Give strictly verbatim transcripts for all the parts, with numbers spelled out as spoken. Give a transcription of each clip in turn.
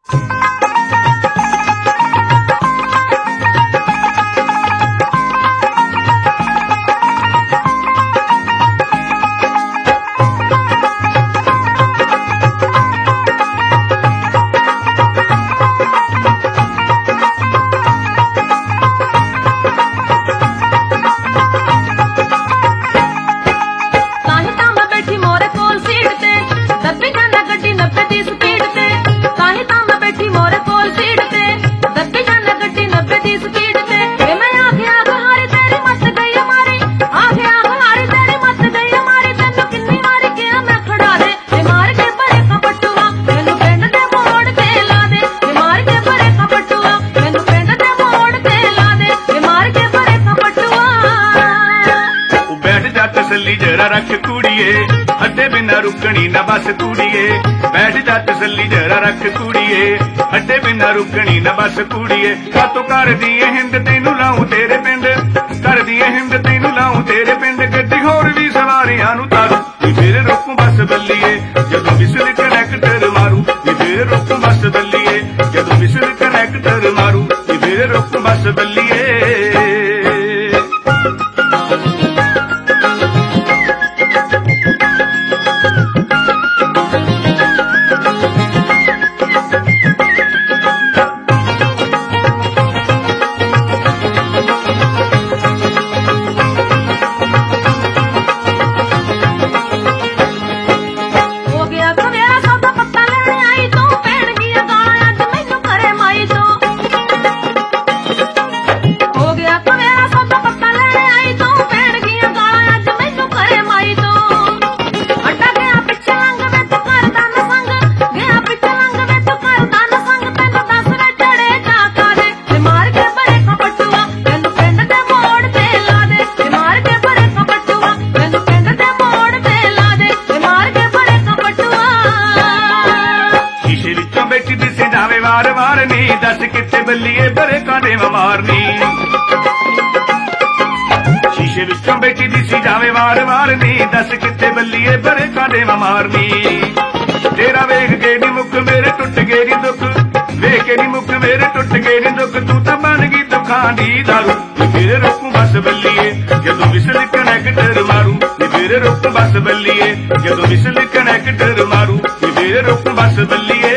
तसल्ली जरा रख कुड़िए अड्डे बिना रुकनी न बस कुड़िए बैठ जा तसल्ली जरा रख कुड़िए अड्डे बिना रुकनी न बस कुड़िए कातों कर दिए हिंद तेनू लाऊं तेरे पिंड कर दिए हिंद तेनू लाऊं तेरे पिंड गड्डी होर भी सवारियां नू तारू फिर रोकूं बस बल्लीए जदों विसल कनैक्टर मारू फिर रोकूं बस बल्लीए जदों विसल कनैक्टर मारू फिर रोकूं बस बल्लीए वार वार नी दस किथे बल्लीए बरे कांडे मारनी शीशे विचों बेटी दिसी जावे वार वार नी दस किथे बल्लीए बरे कांडे मारनी तेरा वेख के नी मुख मेरे टुट गए नी दुख वेख के नी मुख मेरे टुट गए नी दुख तू तां बन गई दुखां दी दारू फिर रोकूं बस बल्लीए जदों विसल कनैक्टर मारू फिर रोकूं बस बल्लीए जदों विसल कनैक्टर मारू फिर रोकूं बस बल्लीए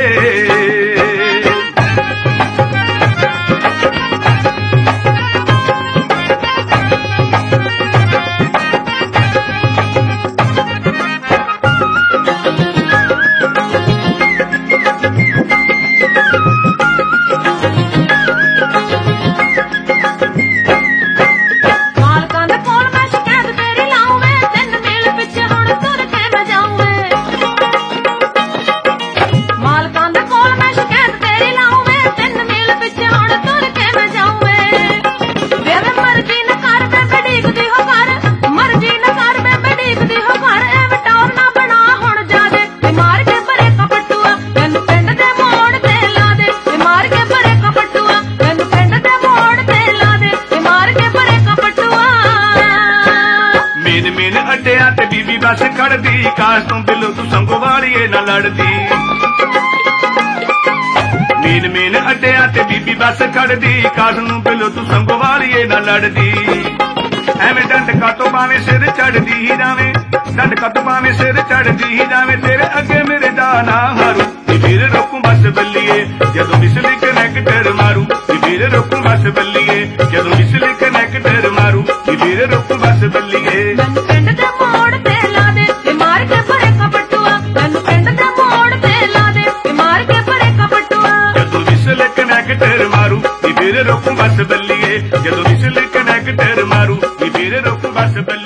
बीबी बस खड़दी काश तू बिलो तू संगो वालिए ना लड़दी मेन मेन अड्डिया ते बीबी बस खड़दी काश नू बिलो तू संगो वालिए ना लड़दी एवें डंड काटो पावे सिर चढ़दी ही जावे डंड काटो पावे सिर चढ़दी ही जावे तेरे अगे मेरे जाना हारू फिर रोकूं बस बल्लीए जदों विसल कनैक्टर मारू फिर रोकूं बस बल्लीए जदों विसल कनैक्टर मारू फिर रोकूं बस बल्लीए कनैक्टर मारू फिर रोकूं बस बल्लीए जदों विसल कनैक्टर मारू फिर रोकूं बस बल्लीए।